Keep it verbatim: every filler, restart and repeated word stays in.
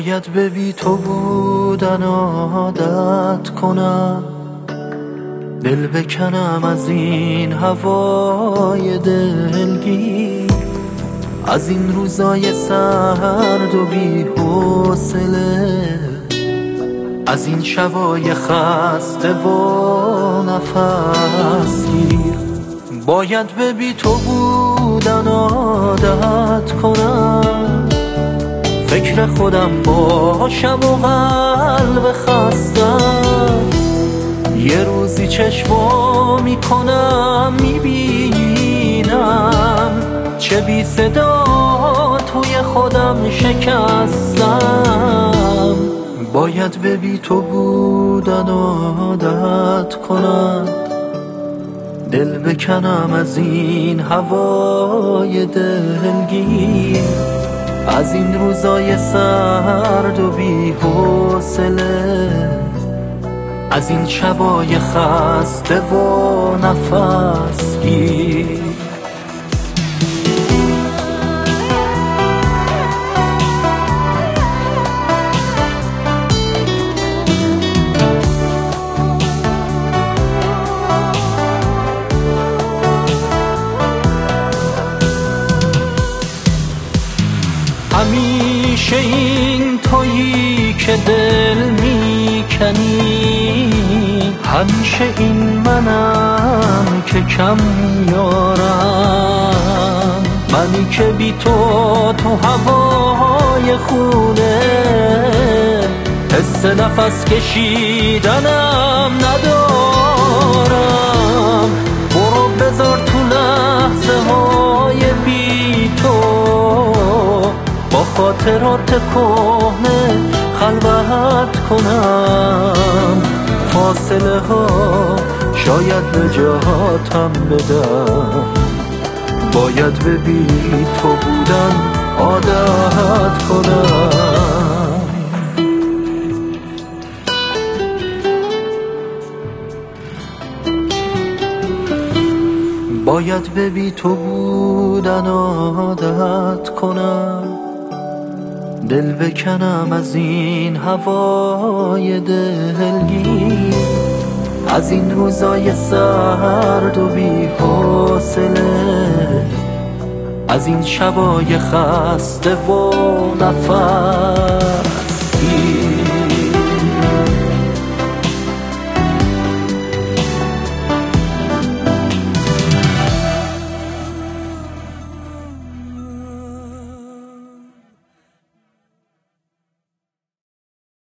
باید به بی تو بودن عادت کنم، دل بکنم از این هوای دلگیر، از این روزای سرد و بی حوصله، از این شبای خسته و نفس گیر. باید به بی تو بودن عادت کنم، فکر خودم باشم و قلب خستم، یه روزی چشمو میکنم میبینم چه بی صدا توی خودم شکستم. باید به بی تو بودن عادت کنم، دل بکنم از این هوای دلگیر، از این روزای سرد و بی حوصله، از این شبای خسته و نفس گیر. همیشه این تویی که دل میکنی، همیشه این منم که کم میارم، منی که بی تو تو هوای خونه حس نفس کشیدنم ندارم. برو بذار تو لحظه های بی تو با خاطرات کهنه خلوت کنم، فاصله ها شاید نجاتم بدم. باید به بی تو بودن عادت کنم. باید به بی تو بودن عادت کنم، دل بکنم از این هوای دلگیر، از این روزای سرد و بی حوصله، از این شبای خسته و نفس